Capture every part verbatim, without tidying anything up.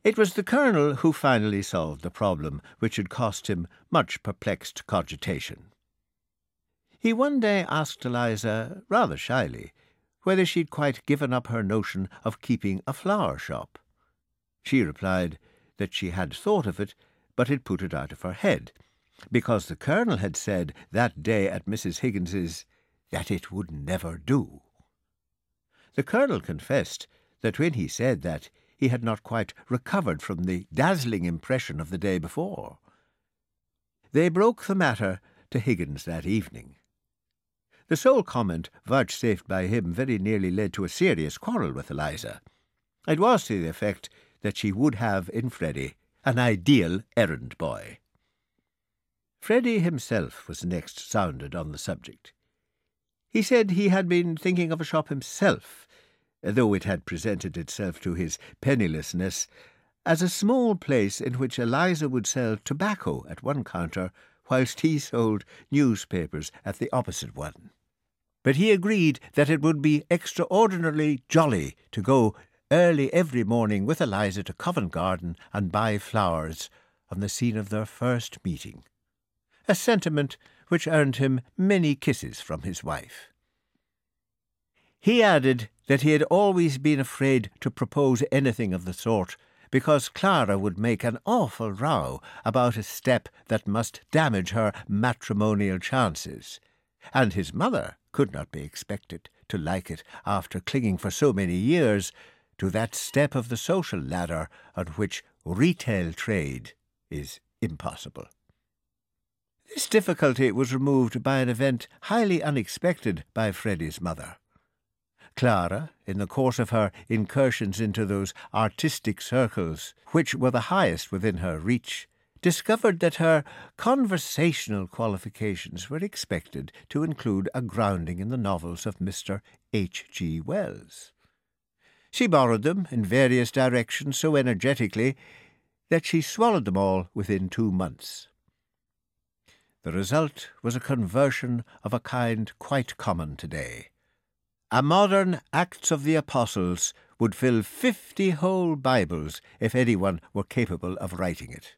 It was the Colonel who finally solved the problem, which had cost him much perplexed cogitation. He one day asked Eliza, rather shyly, whether she'd quite given up her notion of keeping a flower shop. She replied that she had thought of it, but had put it out of her head, because the Colonel had said that day at Missus Higgins's that it would never do. The Colonel confessed that when he said that, he had not quite recovered from the dazzling impression of the day before. They broke the matter to Higgins that evening. The sole comment vouchsafed by him very nearly led to a serious quarrel with Eliza. It was to the effect that she would have in Freddy an ideal errand boy. Freddy himself was next sounded on the subject. He said he had been thinking of a shop himself, though it had presented itself to his pennilessness as a small place in which Eliza would sell tobacco at one counter, whilst he sold newspapers at the opposite one. But he agreed that it would be extraordinarily jolly to go early every morning with Eliza to Covent Garden and buy flowers on the scene of their first meeting, a sentiment which earned him many kisses from his wife. He added that he had always been afraid to propose anything of the sort, because Clara would make an awful row about a step that must damage her matrimonial chances, and his mother could not be expected to like it after clinging for so many years to that step of the social ladder on which retail trade is impossible. This difficulty was removed by an event highly unexpected by Freddy's mother. Clara, in the course of her incursions into those artistic circles which were the highest within her reach, discovered that her conversational qualifications were expected to include a grounding in the novels of Mister H G Wells. She borrowed them in various directions so energetically that she swallowed them all within two months. The result was a conversion of a kind quite common today. A modern Acts of the Apostles would fill fifty whole Bibles if anyone were capable of writing it.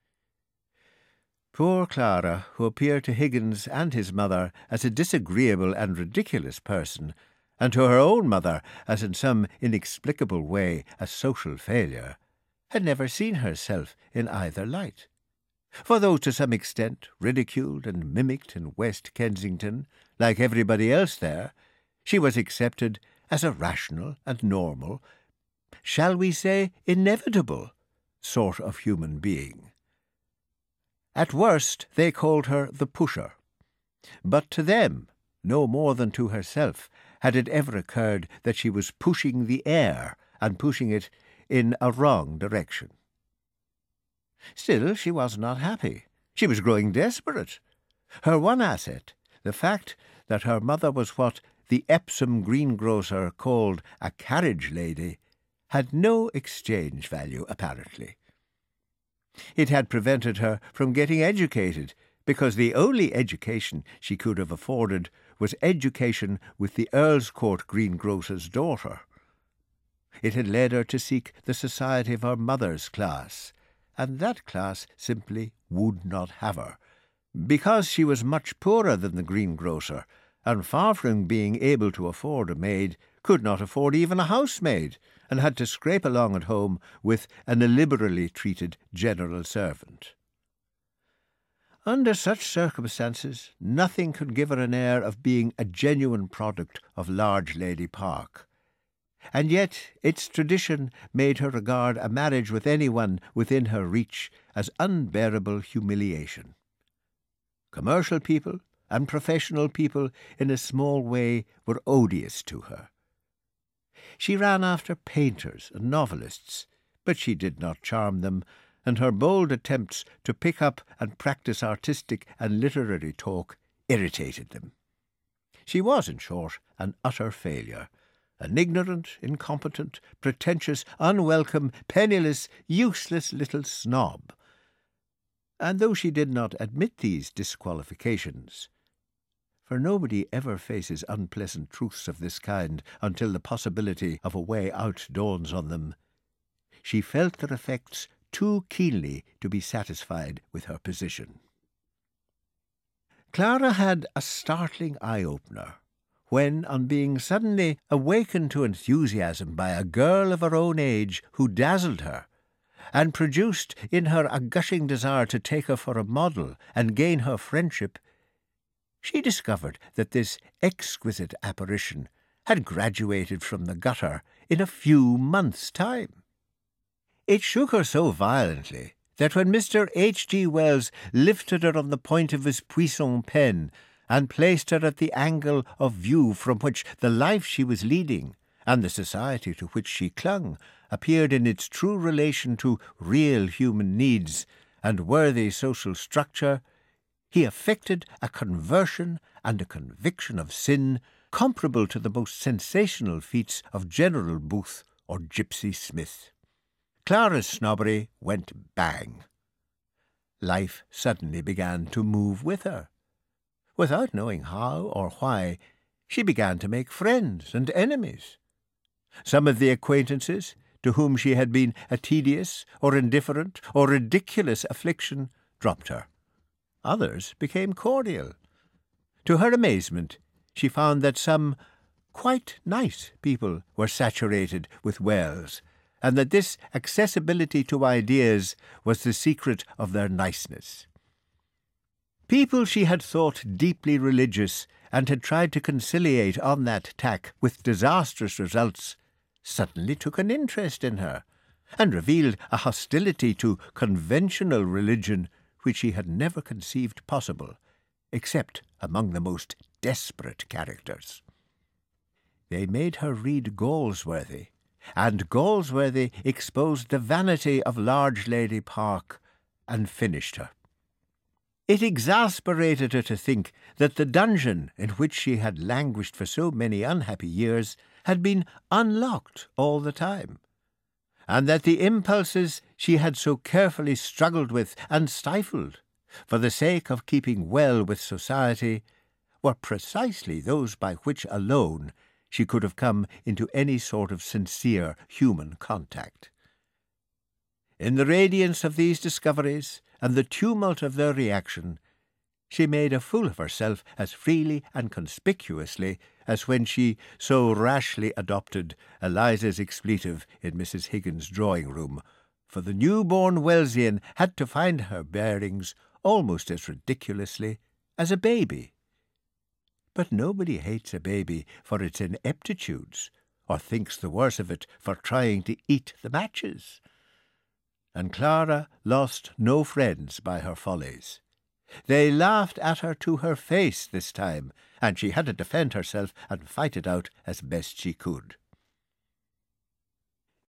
Poor Clara, who appeared to Higgins and his mother as a disagreeable and ridiculous person, and to her own mother as in some inexplicable way a social failure, had never seen herself in either light. For though to some extent ridiculed and mimicked in West Kensington, like everybody else there, she was accepted as a rational and normal, shall we say inevitable, sort of human being. At worst they called her the pusher, but to them, no more than to herself, had it ever occurred that she was pushing the air, and pushing it in a wrong direction. Still, she was not happy. She was growing desperate. Her one asset, the fact that her mother was what the Epsom greengrocer called a carriage lady, had no exchange value, apparently. It had prevented her from getting educated, because the only education she could have afforded was education with the Earl's Court greengrocer's daughter. It had led her to seek the society of her mother's class, and that class simply would not have her, because she was much poorer than the greengrocer, and far from being able to afford a maid, could not afford even a housemaid, and had to scrape along at home with an illiberally treated general servant. Under such circumstances, nothing could give her an air of being a genuine product of Large Lady Park, and yet its tradition made her regard a marriage with anyone within her reach as unbearable humiliation. Commercial people and professional people in a small way were odious to her. She ran after painters and novelists, but she did not charm them, and her bold attempts to pick up and practice artistic and literary talk irritated them. She was, in short, an utter failure, an ignorant, incompetent, pretentious, unwelcome, penniless, useless little snob. And though she did not admit these disqualifications, for nobody ever faces unpleasant truths of this kind until the possibility of a way out dawns on them, she felt their effects too keenly to be satisfied with her position. Clara had a startling eye-opener when, on being suddenly awakened to enthusiasm by a girl of her own age who dazzled her, and produced in her a gushing desire to take her for a model and gain her friendship, she discovered that this exquisite apparition had graduated from the gutter in a few months' time. It shook her so violently that when Mister H G Wells lifted her on the point of his puissant pen and placed her at the angle of view from which the life she was leading and the society to which she clung appeared in its true relation to real human needs and worthy social structure, he effected a conversion and a conviction of sin comparable to the most sensational feats of General Booth or Gypsy Smith. Clara's snobbery went bang. Life suddenly began to move with her. Without knowing how or why, she began to make friends and enemies. Some of the acquaintances, to whom she had been a tedious or indifferent or ridiculous affliction, dropped her. Others became cordial. To her amazement, she found that some quite nice people were saturated with Wells, and that this accessibility to ideas was the secret of their niceness. People she had thought deeply religious and had tried to conciliate on that tack with disastrous results suddenly took an interest in her, and revealed a hostility to conventional religion which she had never conceived possible, except among the most desperate characters. They made her read Galsworthy, and Galsworthy exposed the vanity of Large Lady Park and finished her. It exasperated her to think that the dungeon in which she had languished for so many unhappy years had been unlocked all the time, and that the impulses she had so carefully struggled with and stifled for the sake of keeping well with society were precisely those by which alone she could have come into any sort of sincere human contact. In the radiance of these discoveries and the tumult of their reaction, she made a fool of herself as freely and conspicuously as when she so rashly adopted Eliza's expletive in Missus Higgins' drawing-room, for the new-born Wellsian had to find her bearings almost as ridiculously as a baby. But nobody hates a baby for its ineptitudes, or thinks the worse of it for trying to eat the matches. And Clara lost no friends by her follies. They laughed at her to her face this time, and she had to defend herself and fight it out as best she could.